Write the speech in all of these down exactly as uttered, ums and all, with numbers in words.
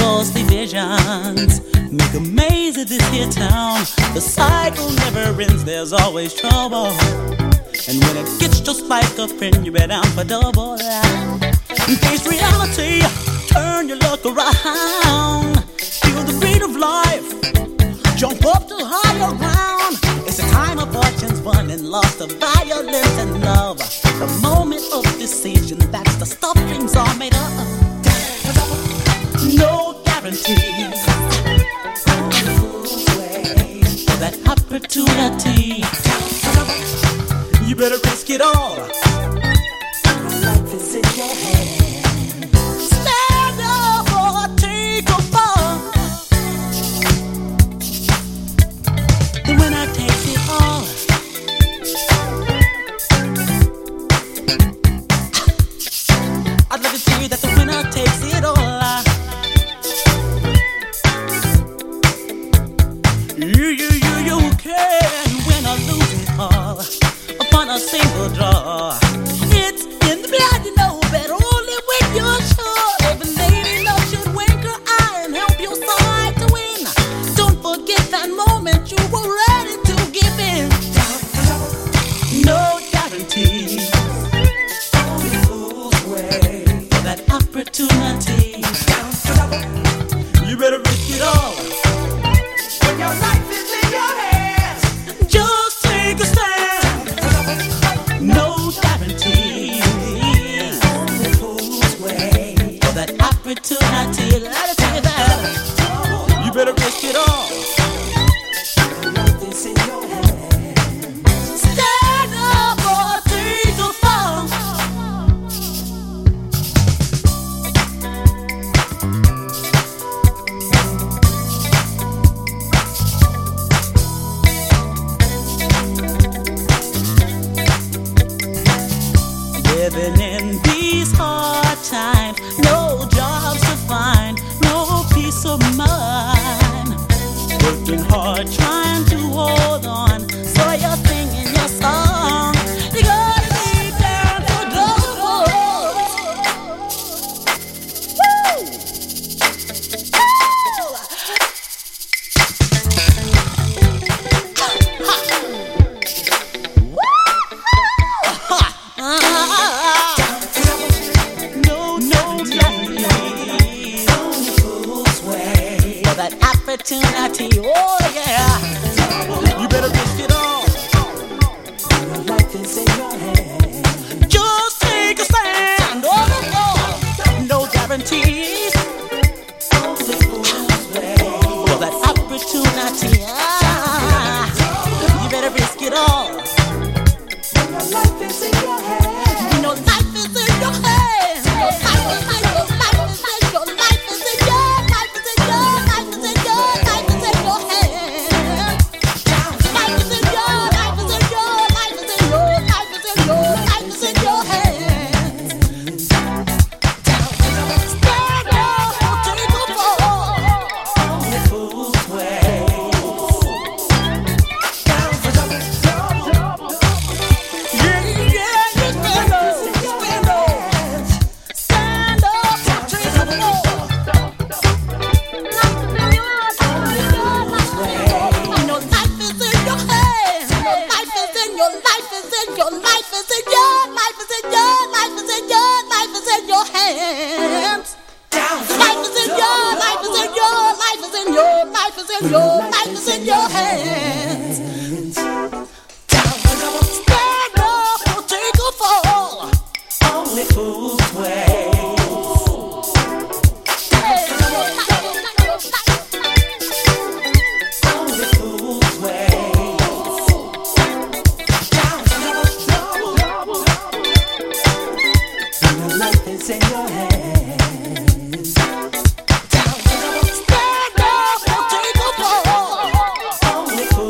ghostly visions make a maze of this here town. The cycle never ends, there's always trouble. And when it gets just like a friend, you bet down for double. Face reality, turn your luck around. Feel the beat of life, jump up to higher ground. It's a time of fortunes won and lost, of violence and love. The moment of decision, that's the stuff dreams are made of. No guarantees for that opportunity. You better risk it all. Life is in your hands. Stand up or take a fall. The winner takes it all. I'd love to tell you that the winner takes it all. You, you, you, you can win or lose it all upon a single draw. It's in the blood, you know, but only when you're sure. Every lady love should wink her eye and help your side to win. Don't forget that moment you were ready to give in. No guarantees, only fools wait for that opportunity. You better risk it all. When your life is in your hands, just take a stand. No guarantees, only fools wait for that opportunity. Let us say that. You better risk it all. Life is in your hands. Stand up or take a fall. Living in these hard times, no jobs to find, no peace of mind. Working hard, trying to hold on, so you're singing your song. You gotta be down for double. Woo! Opportunity, oh yeah. You better risk it all. Your life is in your hands. Just take a stand. Oh, no, no guarantees. Only fools wait for that opportunity. Ah, you better risk it all. Your life is in your hands. You know life is in your hands. Your life is in your life is in your life is in your life is in your life is in your life is in your hands. Life is in your life is in your life is in your life is in your life is in your hands. Stand up or take a fall. Only fools wait. Yeah, yeah, you stand up, stand up, stand up or take a fall. You know life is in your hands. Your life is in your life is in your life is in your life is in your life is in your life is in your hands. Life is in your life is in your life is in your life is in your life is in your hands. Stand up or take a fall. Only fools wait. Only fools wait. Your life is in your hands. Stand up or take a fall. Only fools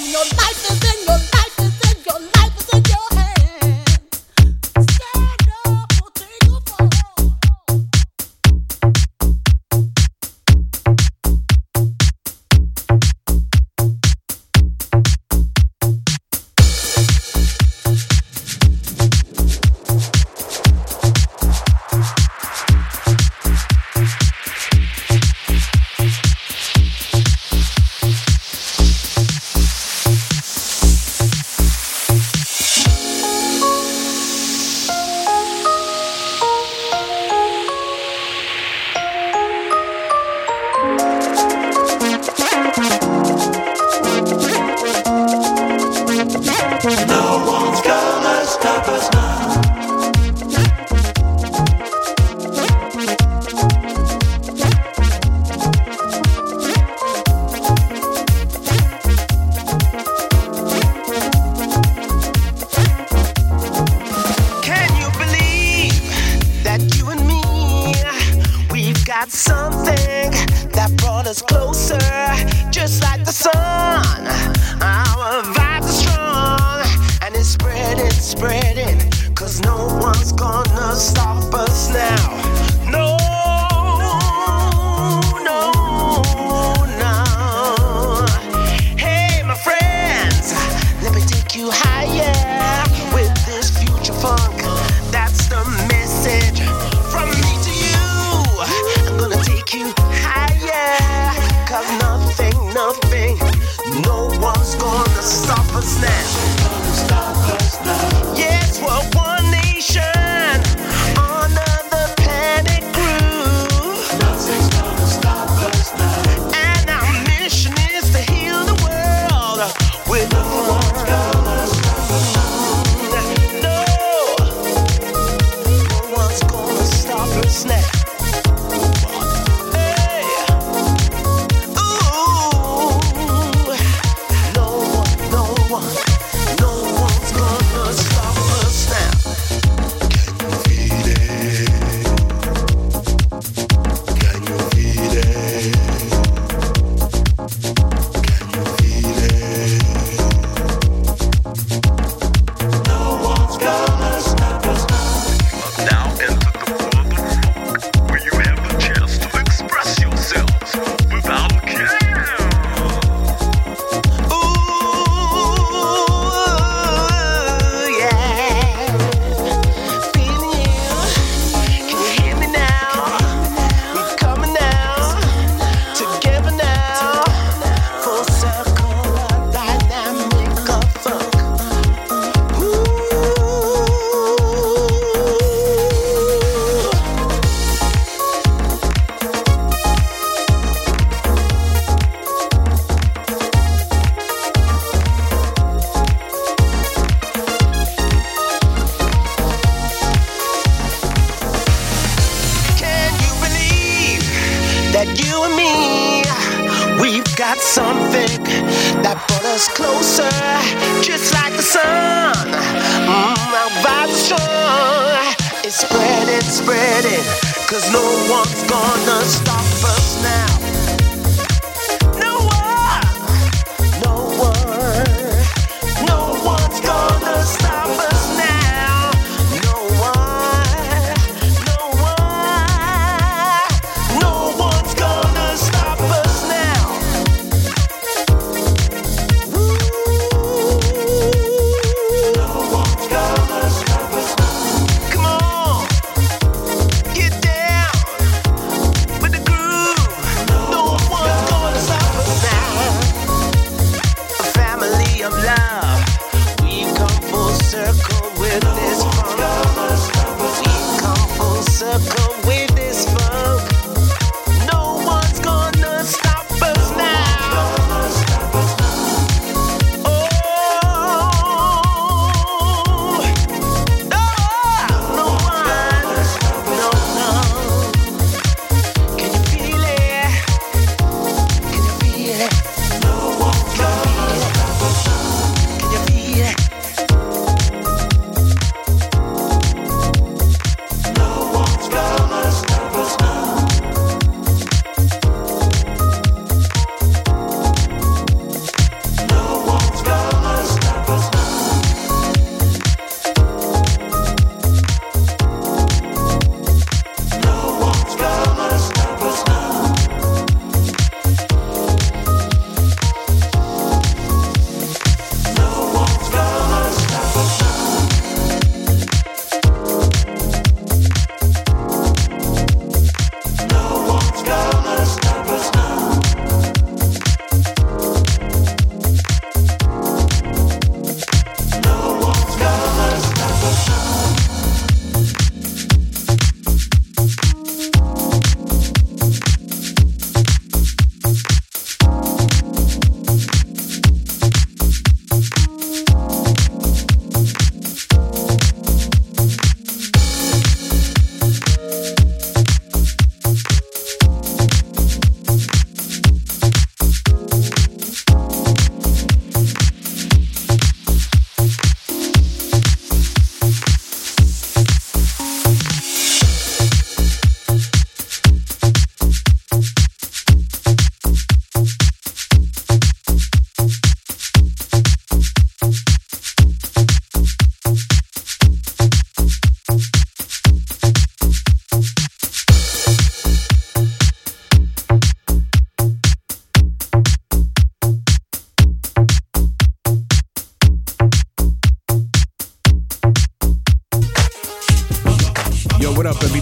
With the groove.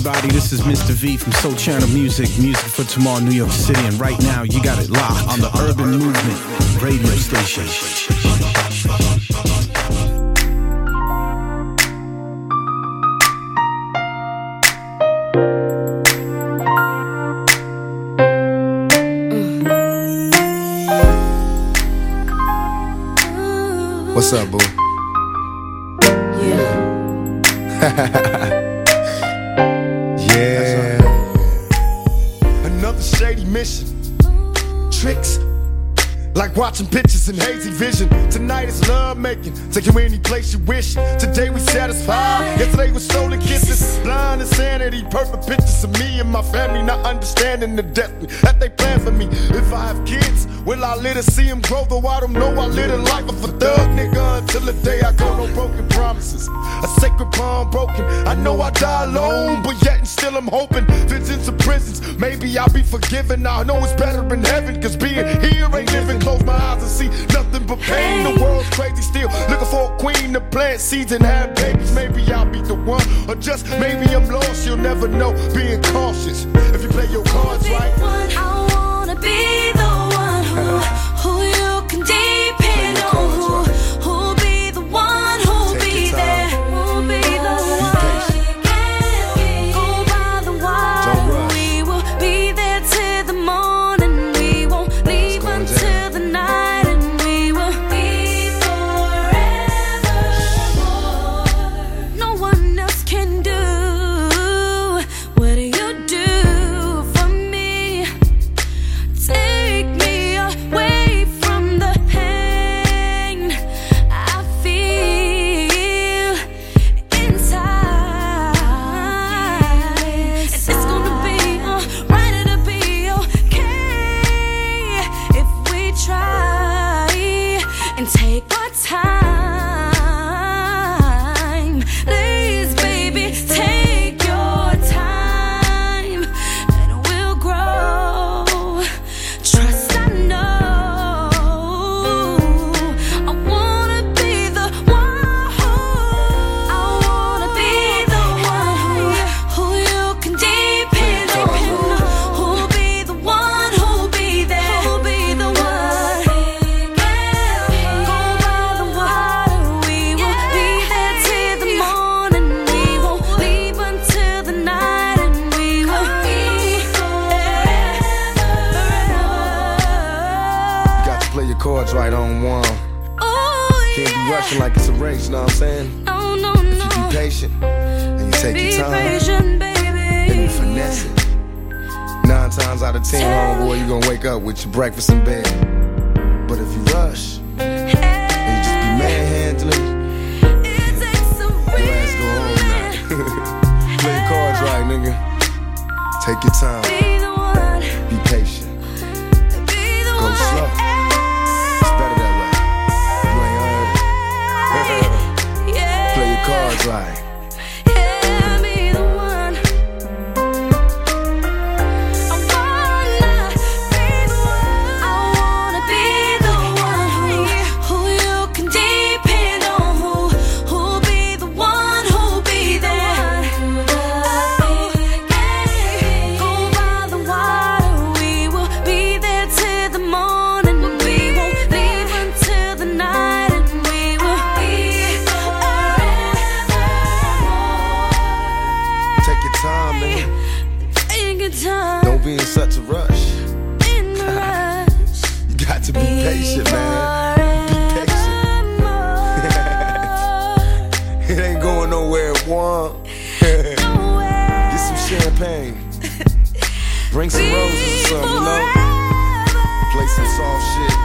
everybody, this is Mister V from Soul Channel Music, Music for Tomorrow, New York City, and right now you got it locked on the Urban Movement radio station. What's up, boo? Yeah. Yeah. Another shady mission. Tricks. Like watching pictures in hazy vision. Tonight is love making. Take you any place you wish. Today we satisfied. Yesterday was stolen kisses. Blind insanity. Perfect pictures of me and my family. Not understanding the destiny that they plan for me. If I have kids, will I let her see them grow? Though I don't know, I live a life of a thug nigga until the day I go. No broken promises. A sacred bond broken. I know I die alone, but yet and still I'm hoping. Visions of prisons. Maybe I'll be forgiven. I know it's better in heaven. Cause being here ain't living. Close my eyes and see nothing but pain. The world's crazy still. Looking for a queen to plant seeds and have babies. Maybe I'll be the one. Or just maybe I'm lost. You'll never know. Being cautious. If you play your cards right. I wanna be the one who, who you can depend on. Who, who'll be the one who'll be there. Who'll be the one. Go by the wire. We will be there till the morning. We won't leave until the night. And we will be forever. No one else can do what you do for me. Take me away from the pain I feel inside. And it's gonna be alright, it'll be okay if we try and take our time. Please, baby, take your time and we'll grow. Trust, I know. I wanna be the one who, I wanna be the one who, who you can depend on. Who'll be the one who'll be there. Who'll be the one. Go by the water. We will be there till the morning. We won't leave until the night. And we will be forever. Got to play your cards right on one. Oh, Can't be yeah. rushing like it's a race, know what I'm saying? No, no, If you no. be patient and you take Be your time, patient, baby. then you finesse it. Nine times out of ten, homeboy, you gonna wake up with your breakfast in bed. But if you rush and you just be manhandling, It takes a your ass go home now. Play your cards right, nigga. Take your time, Be the one. be patient. Be the Go one. slow. It's better that way. You ain't heard. Yeah. Play your cards right. Yeah, be the one. I wanna be the one. I wanna be the one who, who you can depend on. Who, who'll be the one who'll be there. Go by the water. We will be there till the morning. We won't leave until the night. And we will be forever. Take your time, man. Take your time. Don't be in such a rush. In the rush. You got to be patient, man. Be patient. It ain't going nowhere at one. Get some champagne. Bring some roses or something, you know? Play some soft shit.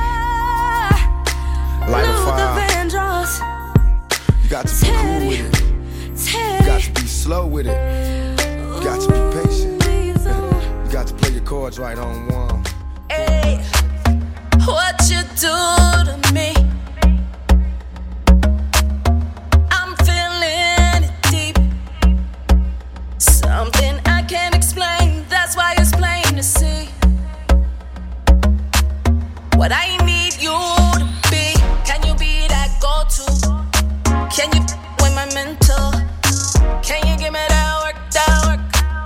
Light a fire. You got to be cool with it. You got to be slow with it. You got to be patient. You got to play your cards right on one. Hey, what you do to me? I'm feeling it deep. Something I can't explain. That's why it's plain to see. What I need you to be. Can you be that go-to? Can you with my mental? Can you give me that work, that work?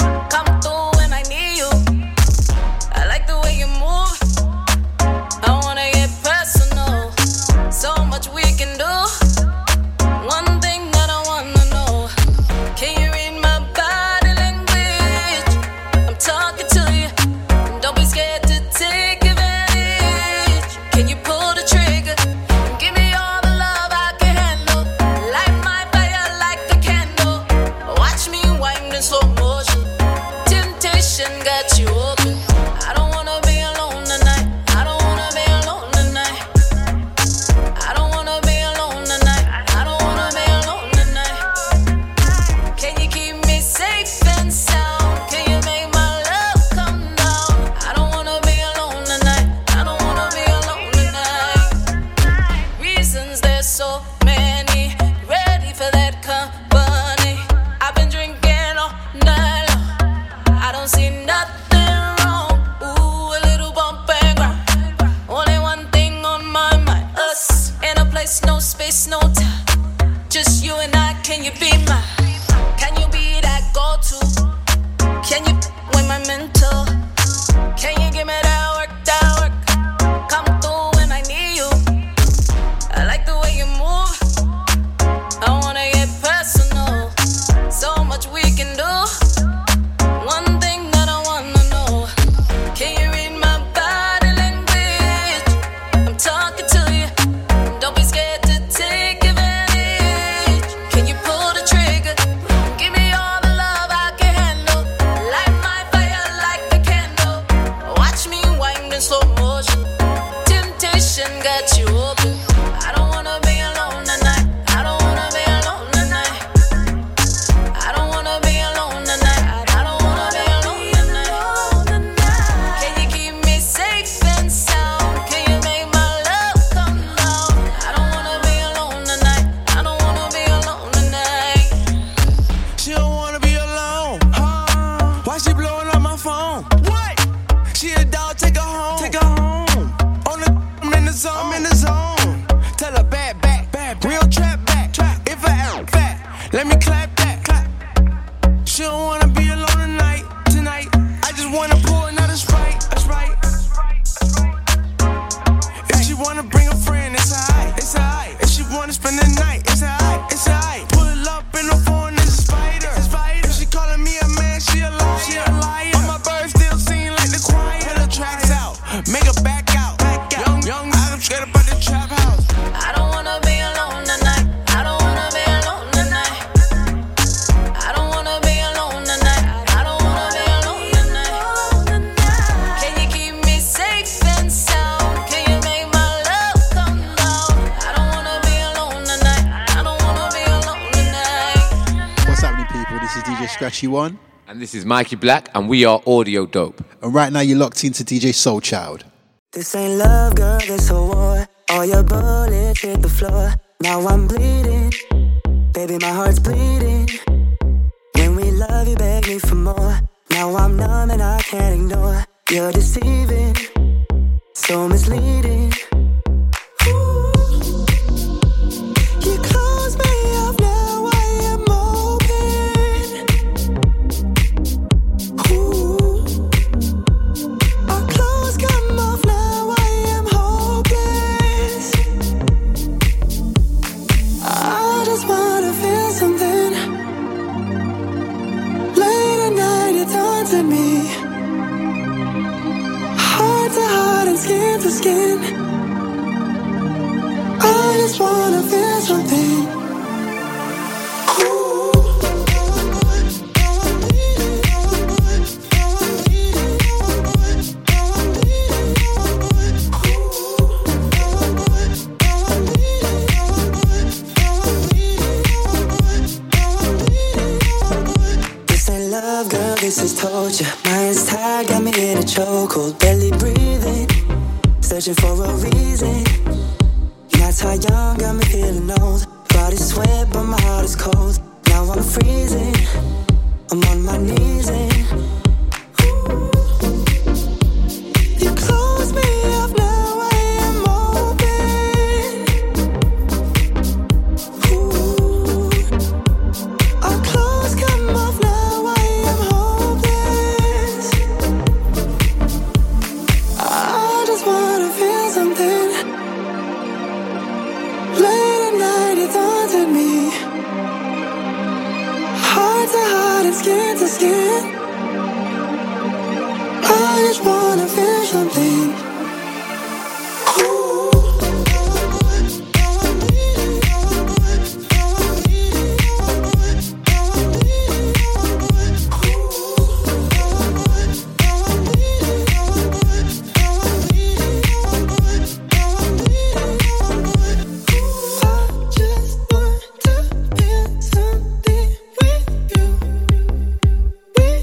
in slow motion. Temptation got you open. I don't wanna be alone tonight. I don't wanna be alone tonight. I don't wanna be alone tonight. I don't wanna be alone tonight. Can you keep me safe and sound? Can you make my love come down? I don't wanna be alone tonight. I don't wanna be alone tonight. She don't wanna be alone. Huh? Why she blowing up my phone? What? She a dog, take her home. Take her home. On the I'm in the zone. I'm in the zone. Tell her bad back, bad back. Real trap back. Trap. If I am fat, let me clap that. Clap. She don't wanna be alone tonight. Tonight, I just wanna pour another Sprite. That's right. If she wanna bring a friend, it's alright. It's alright. If she wanna spend the night, it's alright. It's alright. Pull up in the phone, it's a spider. It's a spider. If she calling me a man, she a liar. She a liar. On my bird still sing like the choir. Put her tracks out, make her back out. Back out. Young, young, I'm scared about the trap house. I don't wanna be alone tonight. I don't wanna be alone tonight. I don't wanna be alone tonight. I don't wanna be alone tonight. Can you keep me safe and sound? Can you make my love come down? I don't wanna be alone tonight. I don't wanna be alone tonight. What's happening, people? This is D J Scratchy One. And this is Mikey Black, and we are Audio Dope. And right now you're locked into D J Soul Child. This ain't love, girl, this a war. All your bullets hit the floor. Now I'm bleeding. Baby, my heart's bleeding. When we love, you beg me for more. Now I'm numb and I can't ignore. You're deceiving, so misleading. Ooh. You close me off, now I am open. Ooh. Our clothes come off, now I am hopeless. I just wanna feel something. Late at night, it taunted me. Heart to heart and skin to skin. I just wanna feel something. This ain't love, girl, this is torture. Mind's tired, got me in a chokehold. Barely breathing, searching for a reason. Nights are young, got me feeling old. Body sweat, but my heart is cold. Now I'm freezing, I'm on my knees and ooh. You close me off, now I am open. Ooh. Our clothes come off, now I am hopeless. I just wanna feel something. Late at night, it taunted me. Heart to heart and skin to skin. I just wanna feel something. With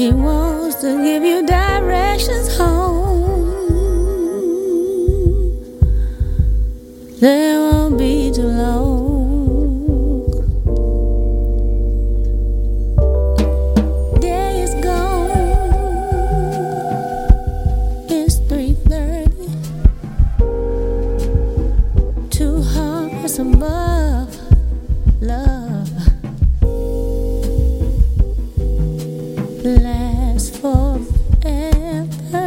He wants to give you directions home. There won't be too long. Day is gone. It's three thirty. Two hearts above. Love lasts forever.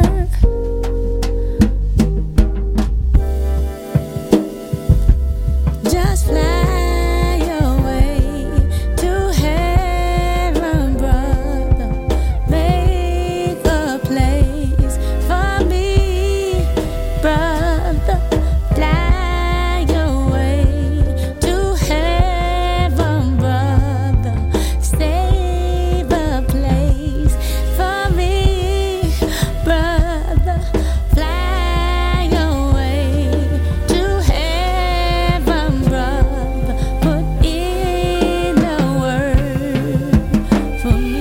Just fly away to heaven, brother. Make a place for me, brother. Fly away to heaven, brother. Save a place for me, brother. Fly away to heaven, brother. Put in a word for me.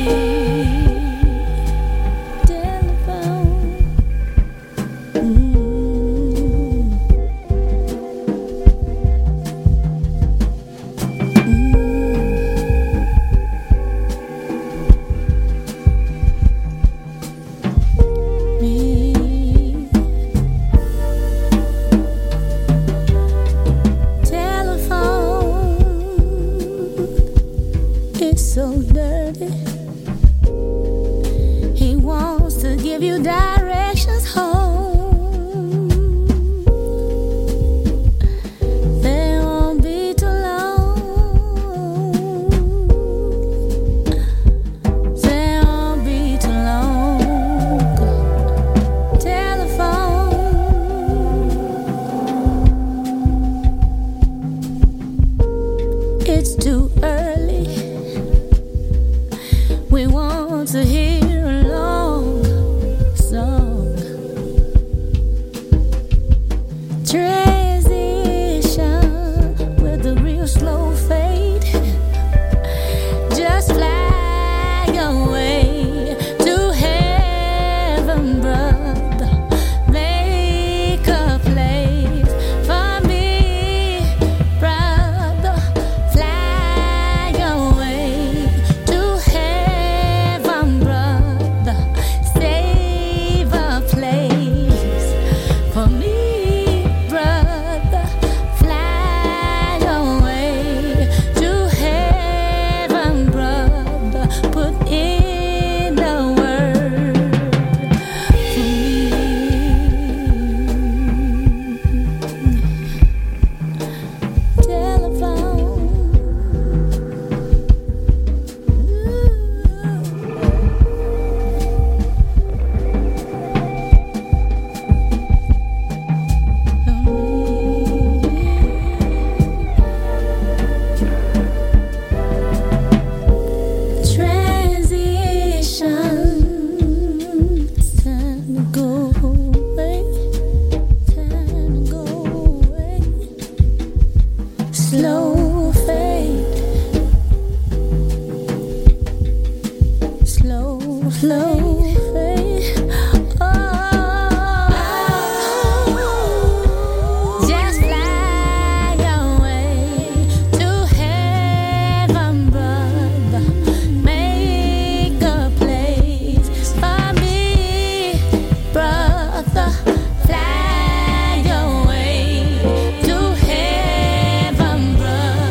Telephone. Mm. Me. Telephone. It's so dirty. He wants to give you directions home. They won't be too long. They won't be too long. Telephone. It's too early. We want to hear a long song. Transition with a real slow fade. Just fly away to heaven, brother. Make a place for me, brother. Fly away to heaven, brother. Save a place for me, brother. Fly away to heaven, brother. Put in a word for me. Telephone. Transition. It's time to go away. Time to go away. Slow fade. Slow, slow fade. Oh, just fly away to heaven, brother. Make a place for me, brother. Fly away to heaven, brother.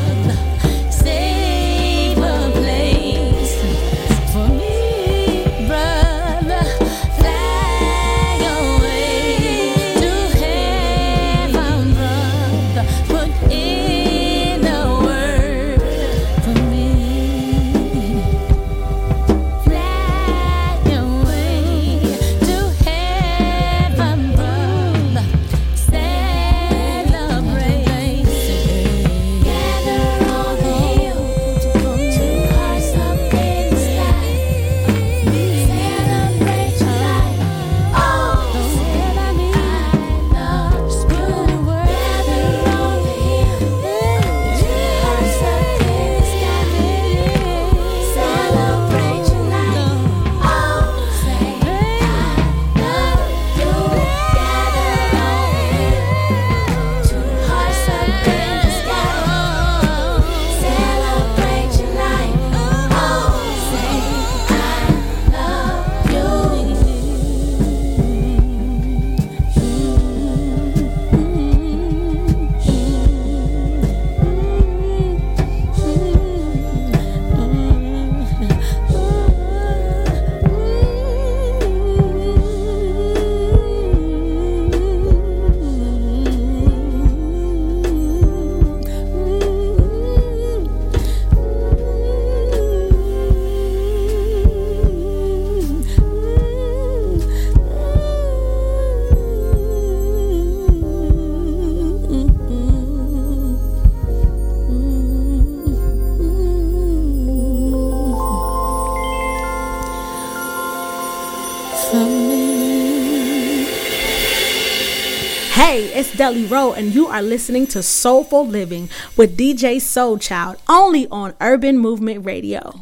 is Deli Rowe, and you are listening to Soulful Living with D J Soul Child, only on Urban Movement Radio.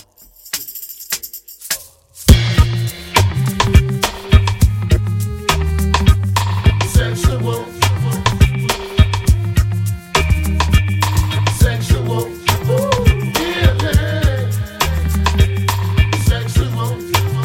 Sexual. Sexual. Yeah, yeah. Sexual.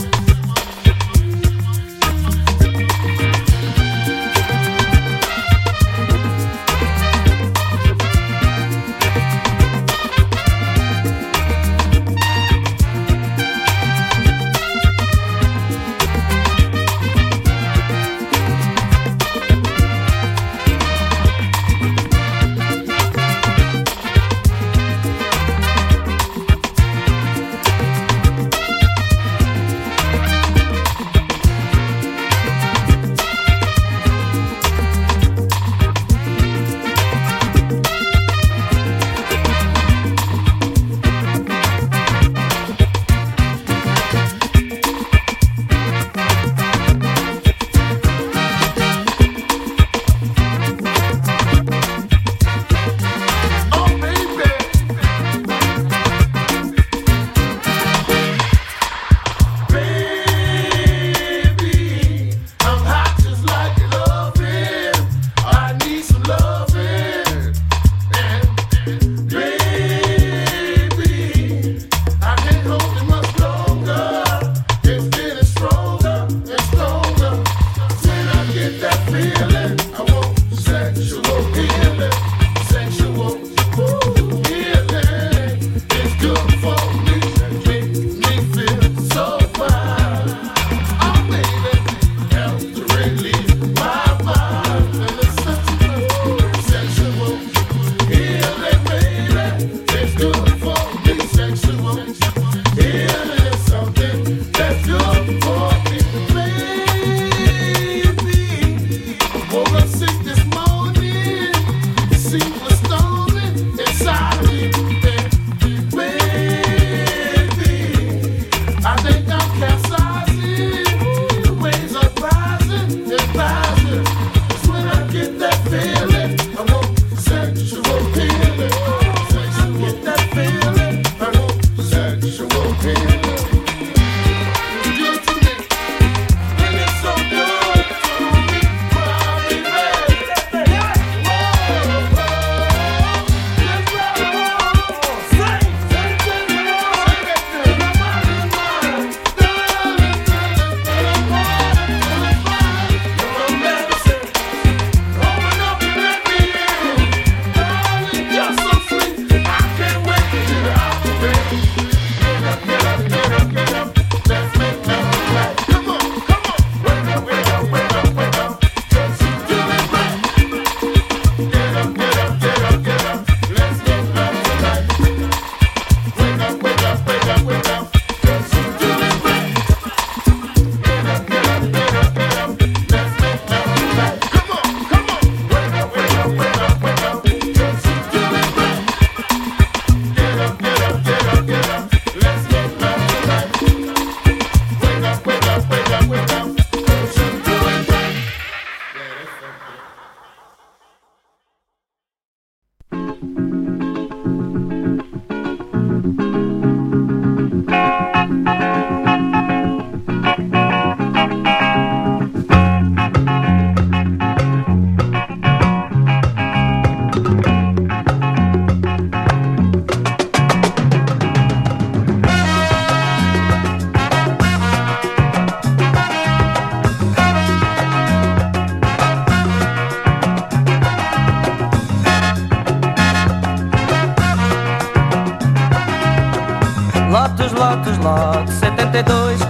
Lotus, Lotus, Lotus, setenta e dois.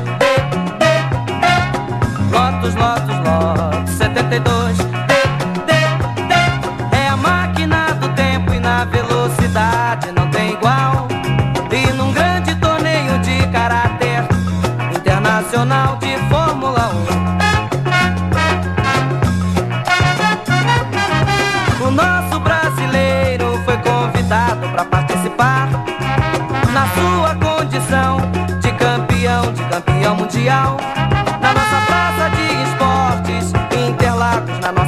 Lotus, Lotus, Lotus, setenta e dois. É a máquina do tempo e na velocidade não tem igual. E num grande torneio de caráter internacional de Fórmula um, o nosso brasileiro foi convidado para participar na sua condição de campeão, de campeão mundial. Na nossa praça de esportes, Interlagos, na nossa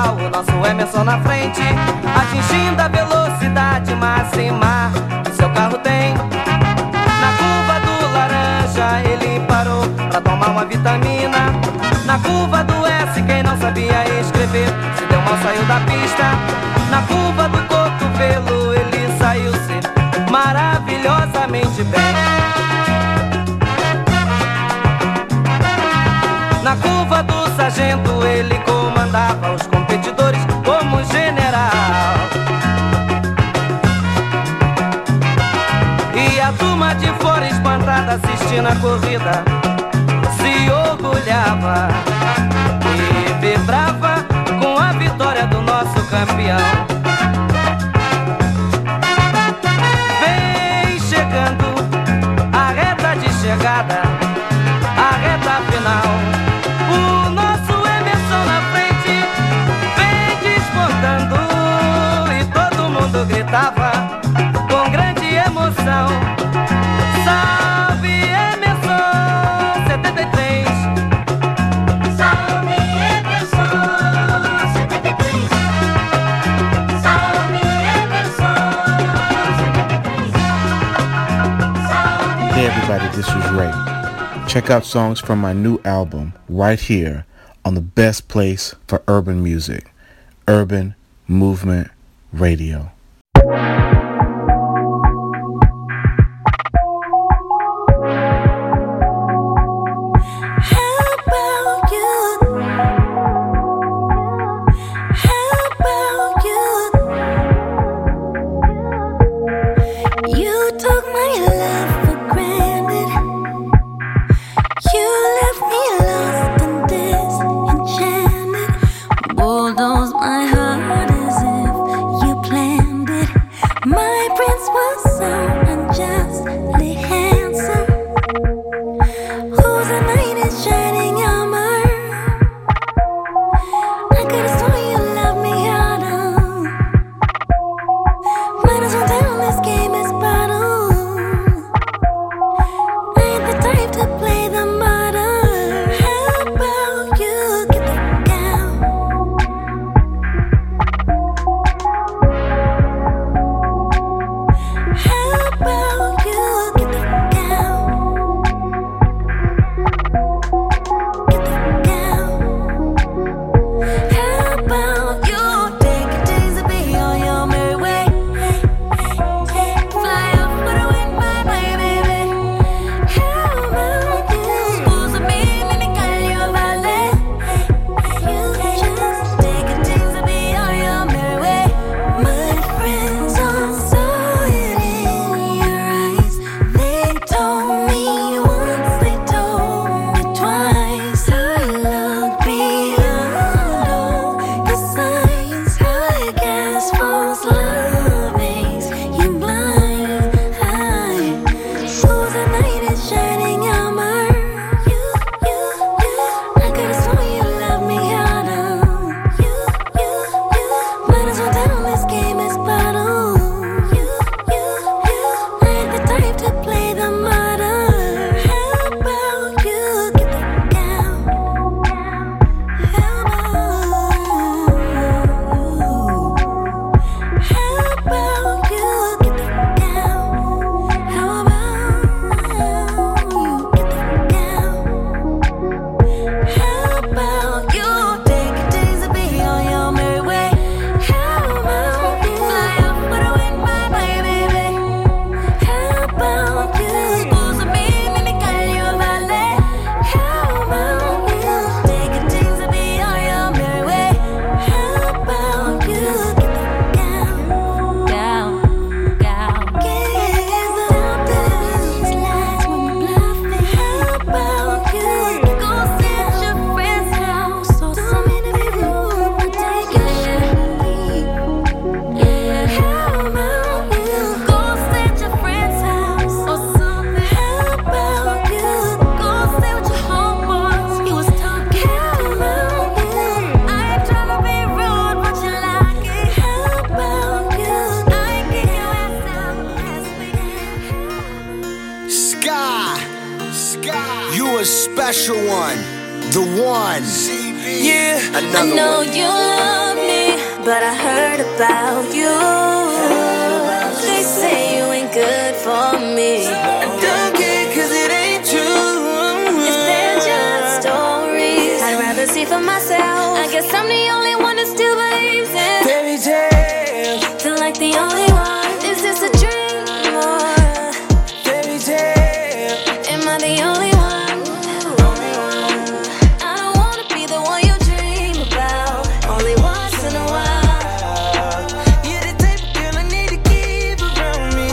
igual, o nosso Emerson na frente, atingindo a velocidade máxima que seu carro tem. Na curva do laranja ele parou pra tomar uma vitamina. Na curva do S quem não sabia escrever se deu mal, saiu da pista. Na curva do cotovelo ele saiu-se maravilhosamente bem. Na curva do sargento ele comandava os competidores como general. E a turma de fora espantada assistindo a corrida se orgulhava e vibrava com a vitória do nosso campeão. Vem chegando a reta de chegada, a reta final. O nosso Emerson na frente vem despontando e todo mundo gritava com grande emoção: salve Emerson setenta e três! Salve Emerson setenta e três! Salve Emerson setenta e três! Hey everybody, this is Ray. Check out songs from my new album right here on the best place for urban music, Urban Movement Radio. special one, the one. Yeah, another I know one. you love but I heard about you. They say you ain't good for me. I don't care 'cause it ain't true. If they're just stories, I'd rather see for myself. I guess I'm the only one that still believes in Fairy tale, feel like the only one. Is this a dream or fairy tale. am I the only one? I don't wanna be the one you dream about only once in a while. You're the type of girl I need to keep around me.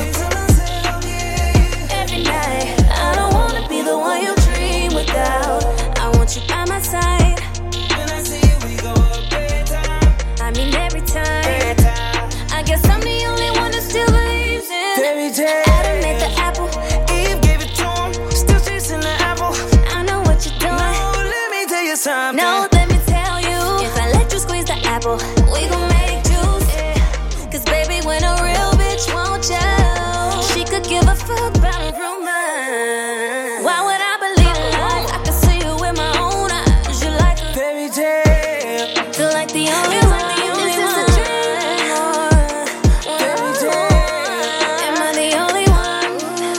Every night, I don't wanna be the one you dream without. I want you by my side. When I see you, we go up every time. I mean every time. I guess I'm the only one that still believes in Fairy tale. Adam made the apple. Eve gave it to him, still chasing the apple. I know what you're doing. No, let me tell you something. No, let me tell you. If I let you squeeze the apple, we gon' make juice. Cause baby, when a real bitch won't you, she could give a fuck about a rumor. Why would I believe a lie? I can see you with my own eyes. You like a Fairy tale, feel like the only one. Is this a dream or fairy tale. am I the only one?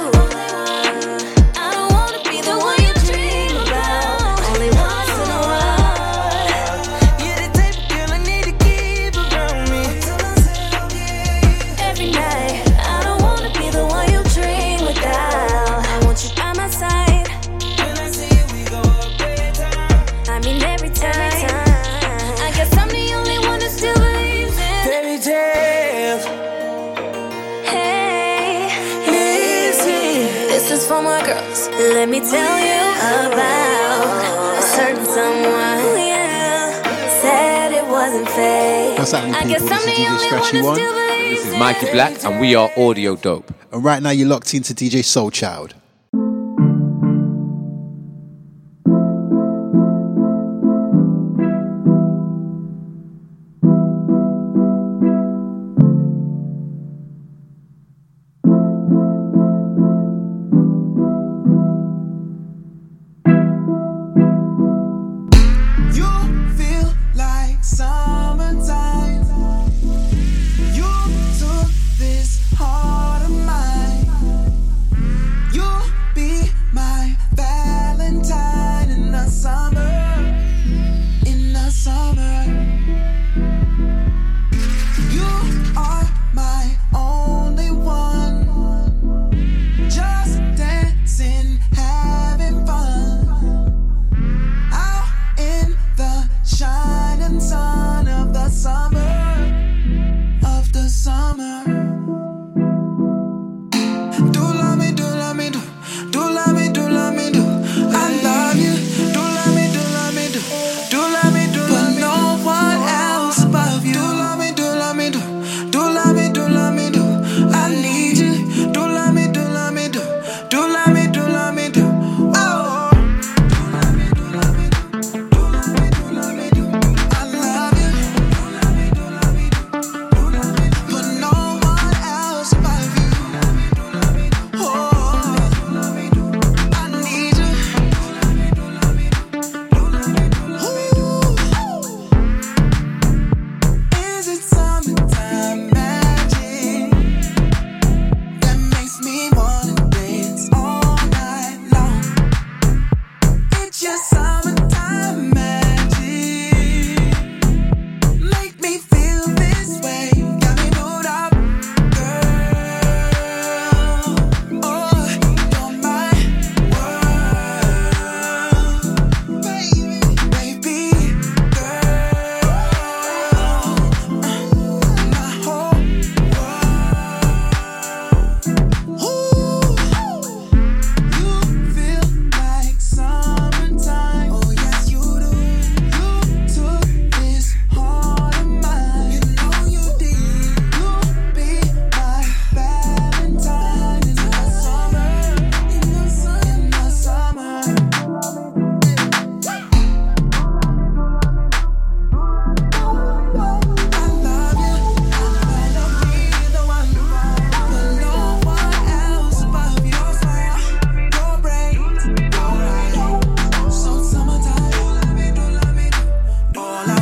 I don't wanna be the one you dream about only once in a while. You're the type of girl I need to keep around me. Every night, I don't wanna be the one you dream without. I want you by my side. When I see you, we go up every time. I mean every time. I guess I'm the only one that still believes in Fairy tale, hey, listen. This is for my girls. Let me tell you about a certain someone. Yeah, said it wasn't fake. What's happening, I guess people? I'm This is the D J only Scratchy one that One. still believes This is Mikey Black, and we are Audio Dope. And right now you're locked into D J Soul Child.